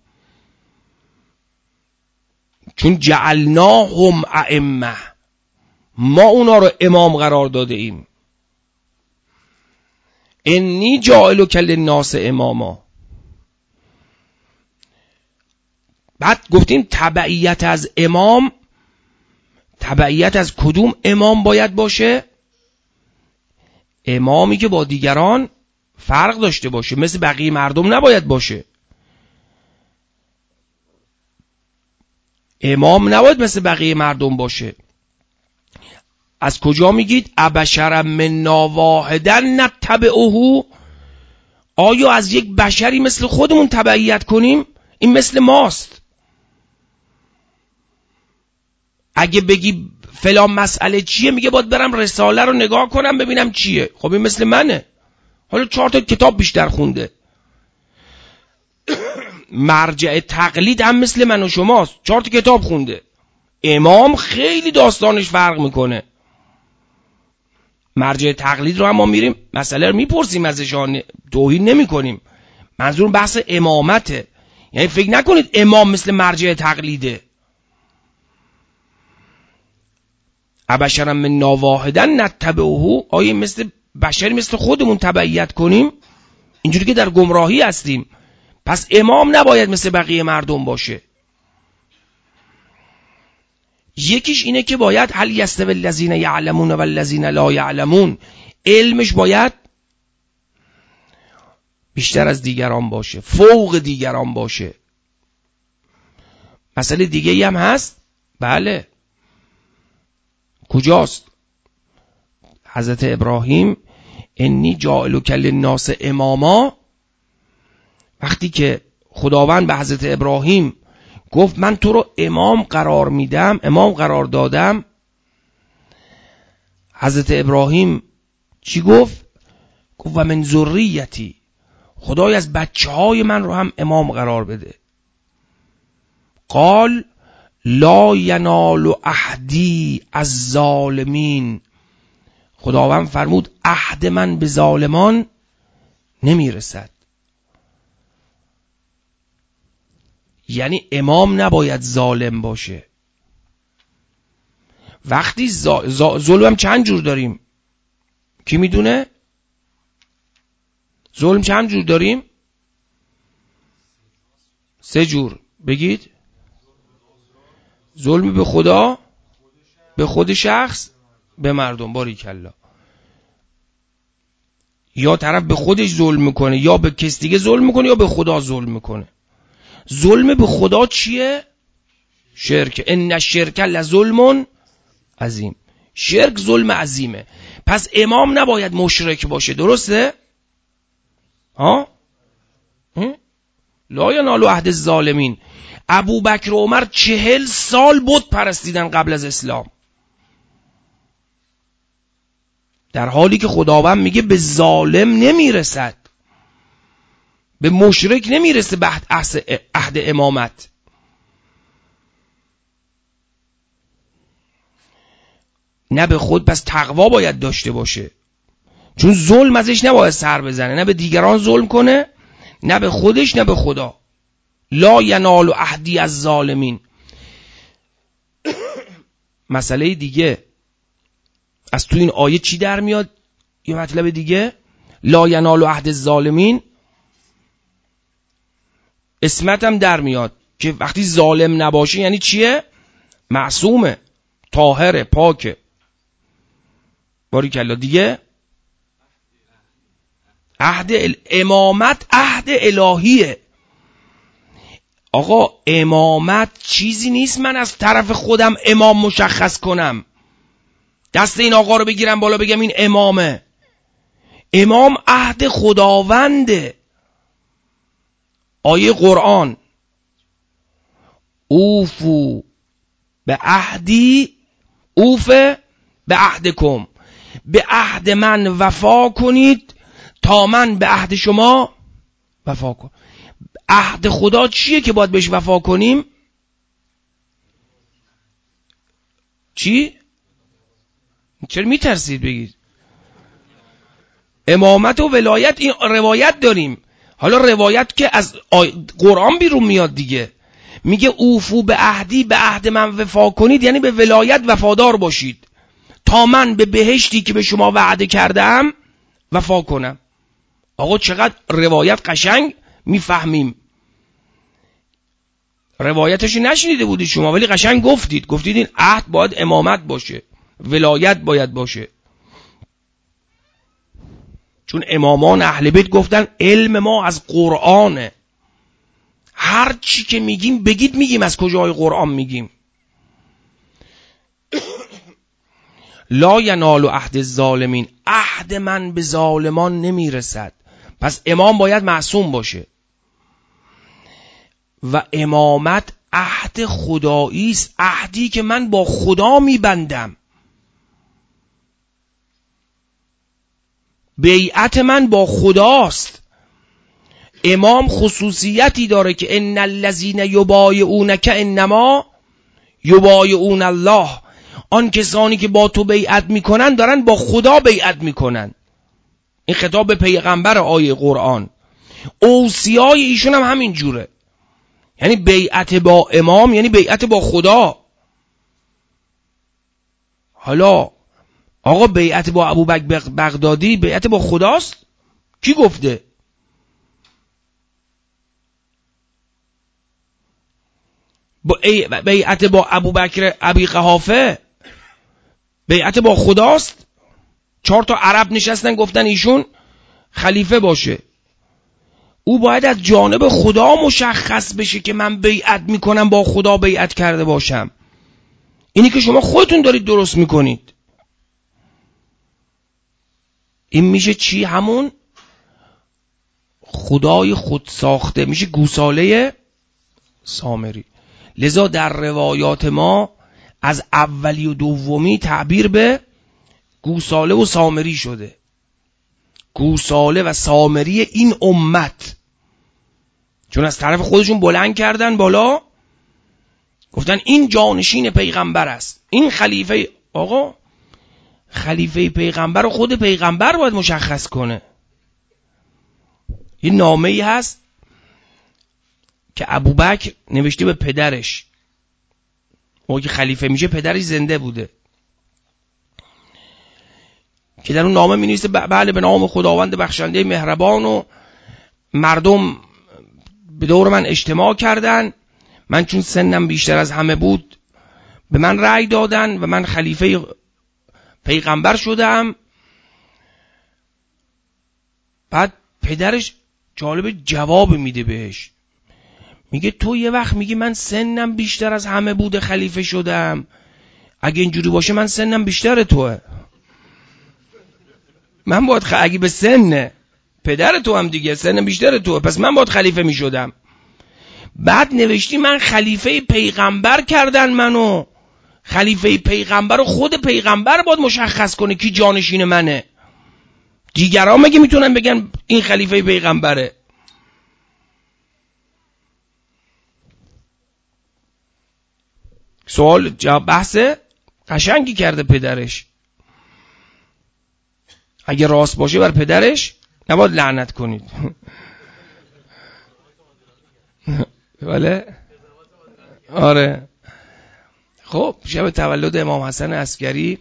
چون جعلناهم ائمه، ما اونا رو امام قرار داده ایم. انی جاعلک للناس اماما. بعد گفتیم تبعیت از امام، تبعیت از کدوم امام باید باشه؟ امامی که با دیگران فرق داشته باشه، مثل بقیه مردم نباید باشه. امام نباید مثل بقیه مردم باشه. از کجا میگید ابشر منا واحدا نتبعه؟ آیا از یک بشری مثل خودمون تبعیت کنیم؟ این مثل ماست. اگه بگی فلان مسئله چیه، میگه باید برم رساله رو نگاه کنم ببینم چیه. خب این مثل منه. حالا چهار تا کتاب بیشتر خونده. مرجع تقلید هم مثل من و شماست، چهار تا کتاب خونده. امام خیلی داستانش فرق میکنه. مرجع تقلید رو هم ما میریم مسئله رو میپرسیم ازشان، توهین نمی کنیم. منظور بحث امامته. یعنی فکر نکنید امام مثل مرجع تقلیده. ابشرا منا واحدا نتبعه، آیا مثل بشری مثل خودمون تبعیت کنیم؟ اینجوری که در گمراهی هستیم. پس امام نباید مثل بقیه مردم باشه. یکیش اینه که باید هل یستوی الذین یعلمون و الذین لا یعلمون، علمش باید بیشتر از دیگران باشه، فوق دیگران باشه. مسئله دیگه ای هم هست. بله. کجاست؟ حضرت ابراهیم انی جاعلک للناس اماما، وقتی که خداوند به حضرت ابراهیم گفت من تو رو امام قرار میدم، امام قرار دادم، حضرت ابراهیم چی گفت؟ گفت و من ذریتی، خدای از بچه های من رو هم امام قرار بده. قال لا ینال عهدی از ظالمین، خداوند فرمود عهد من به ظالمان نمیرسد. یعنی امام نباید ظالم باشه. وقتی ظلم هم چند جور داریم؟ کی میدونه؟ ظلم چند جور داریم؟ سه جور. بگید. ظلم به خدا، به خود شخص، به مردم. باریکلا. یا طرف به خودش ظلم میکنه، یا به کس دیگه ظلم میکنه، یا به خدا ظلم میکنه. ظلم به خدا چیه؟ شرک. ان الشرک لظلم عظیم. شرک ظلم عظیمه. پس امام نباید مشرک باشه. درسته؟ ها؟ لا ینال عهد الظالمین. ابو بکر و عمر چهل سال بت پرستیدن قبل از اسلام، در حالی که خداوند میگه به ظالم نمیرسد، به مشرک نمیرسه به عهد امامت. نه به خود. پس تقوا باید داشته باشه، چون ظلم ازش نباید سر بزنه، نه به دیگران ظلم کنه، نه به خودش، نه به خدا. لا ینال عهدی از ظالمین. مسئله دیگه از تو این آیه چی در میاد؟ یه مطلب دیگه، لا ینال عهد الظالمین، اسمت هم در میاد که وقتی ظالم نباشه یعنی چیه؟ معصومه، طاهره، پاکه. باریکلا. دیگه عهد امامت عهد الهیه. آقا امامت چیزی نیست من از طرف خودم امام مشخص کنم، دست این آقا رو بگیرم بالا بگم این امامه. امام عهد خداونده. آیه قرآن اوفو به عهدی اوفه به عهدکم، به عهد من وفا کنید تا من به عهد شما وفا کنم. عهد خدا چیه که باید بهش وفا کنیم؟ چی؟ چرا میترسید بگید؟ امامت و ولایت. این روایت داریم. حالا روایت که از قرآن بیرون میاد دیگه، میگه اوفو به عهدی به عهد من وفا کنید، یعنی به ولایت وفادار باشید تا من به بهشتی که به شما وعده کردم وفا کنم. آقا چقدر روایت قشنگ میفهمیم. روایتشو نشنیده بودید شما ولی قشنگ گفتید. گفتید این عهد باید امامت باشه، ولایت باید باشه. چون امامان اهل بیت گفتن علم ما از قرآنه، هر چی که میگیم بگید میگیم از کجای قرآن میگیم. لا ینال عهد الظالمین، عهد من به ظالمان نمیرسد. پس امام باید معصوم باشه و امامت عهد خدایی است، عهدی که من با خدا میبندم. بیعت من با خداست. امام خصوصیتی داره که ان الذین یبایعونک انما یبایعون الله، آن کسانی که با تو بیعت میکنن دارن با خدا بیعت میکنن. این خطاب به پیغمبر آیه قرآن. اوصیای ایشون هم همین جوره، یعنی بیعت با امام یعنی بیعت با خدا. حالا آقا بیعت با ابوبکر بغدادی بیعت با خداست؟ کی گفته؟ بیعت با ابوبکر ابی قحافه بیعت با خداست؟ چهار تا عرب نشستن گفتن ایشون خلیفه باشه. او باید از جانب خدا مشخص بشه که من بیعت میکنم، با خدا بیعت کرده باشم. اینی که شما خودتون دارید درست میکنید. این میشه چی؟ همون خدای خود ساخته، میشه گوساله سامری. لذا در روایات ما از اولی و دومی تعبیر به گوساله و سامری شده. گوساله و سامری این امت، چون از طرف خودشون بلند کردن بالا، گفتن این جانشین پیغمبر است، این خلیفه. آقا خلیفه پیغمبر رو خود پیغمبر باید مشخص کنه. یه نامه ای هست که ابوبکر نوشته به پدرش، موقعی که خلیفه میشه پدرش زنده بوده، که در اون نامه می نویسه بله به نام خداوند بخشنده مهربان، و مردم به دور من اجتماع کردن، من چون سنم بیشتر از همه بود به من رأی دادن و من خلیفه پیغمبر شدم. بعد پدرش جالب جواب میده بهش، میگه تو یه وقت میگی من سنم بیشتر از همه بوده خلیفه شدم، اگه اینجوری باشه من سنم بیشتر توه، من باید خ... اگه به سن پدر تو هم دیگه سنم بیشتر توه، پس من باید خلیفه میشدم. بعد نوشتی من خلیفه پیغمبر کردن منو، خلیفه پیغمبر رو خود پیغمبر باید مشخص کنه کی جانشین منه، دیگران مگه میتونن بگن این خلیفه پیغمبره؟ سوال جواب بحث قشنگی کرده پدرش. اگه راست باشه بر پدرش نباید لعنت کنید. بله آره. خب شب تولد امام حسن عسکری،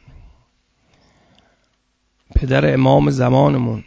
پدر امام زمانمون،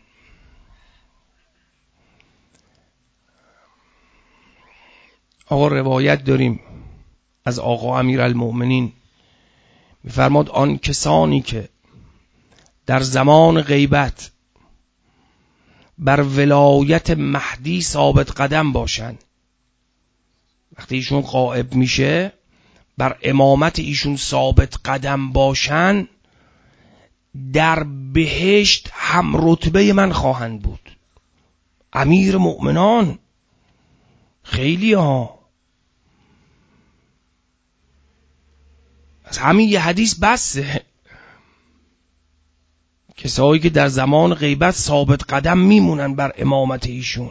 آقا روایت داریم از آقا امیرالمؤمنین، میفرماد آن کسانی که در زمان غیبت بر ولایت مهدی ثابت قدم باشن، وقتی ایشون غائب میشه بر امامت ایشون ثابت قدم باشن، در بهشت هم رتبه من خواهند بود. امیر مؤمنان خیلی ها، از همین یه حدیث بسه. کسایی که در زمان غیبت ثابت قدم میمونن بر امامت ایشون.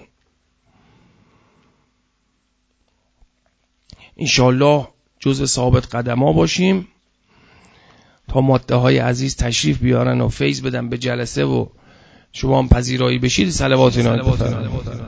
انشالله جزء ثابت قدم ها باشیم تا ماده های عزیز تشریف بیارن و فیض بدن به جلسه و شما هم پذیرایی بشید. صلوات اینا